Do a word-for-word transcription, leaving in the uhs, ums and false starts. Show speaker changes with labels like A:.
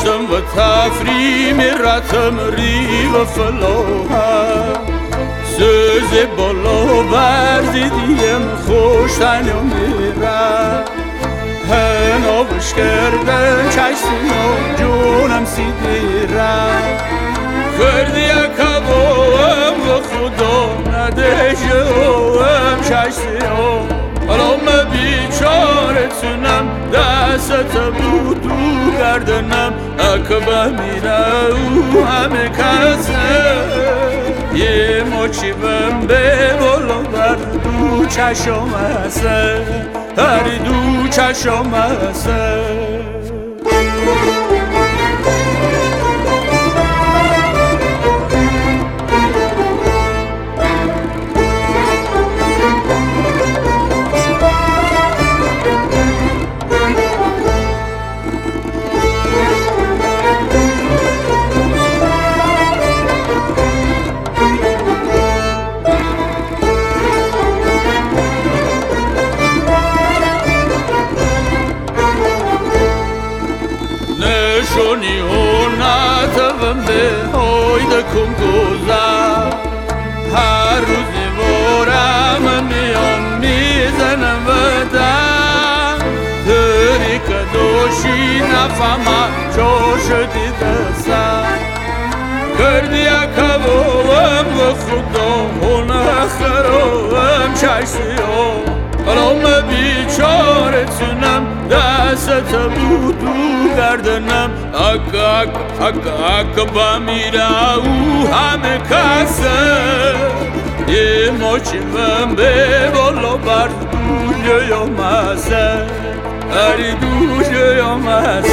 A: داشتم و تفریم رتم ری و فلاحم سوز بالا بردیدیم خوشتن یا میرم هنابش کرده چشتیم و جونم سیدیرم کردی کباهم و خدا ندهشم چشتیم حالا من بیچاره تونم دست بود و گردنم اکبه میره او همه کسه یه مچی بم به بالا بر دو چشم هسته هر دو چشم هسته نشونی و نتوم به هایده کن گذر هر روزی بارم میام میزنم و در داری که دوشی نفهمم چا شدی دستم کردی کبابم و خدا و نخرام چشتیم حالا من بیچاره تونم دست بود و گردنم اک اک اک اک با میره او همه کسه یه ماچی من به بالا بر دوشه یا مسه هری دوشه یا مسه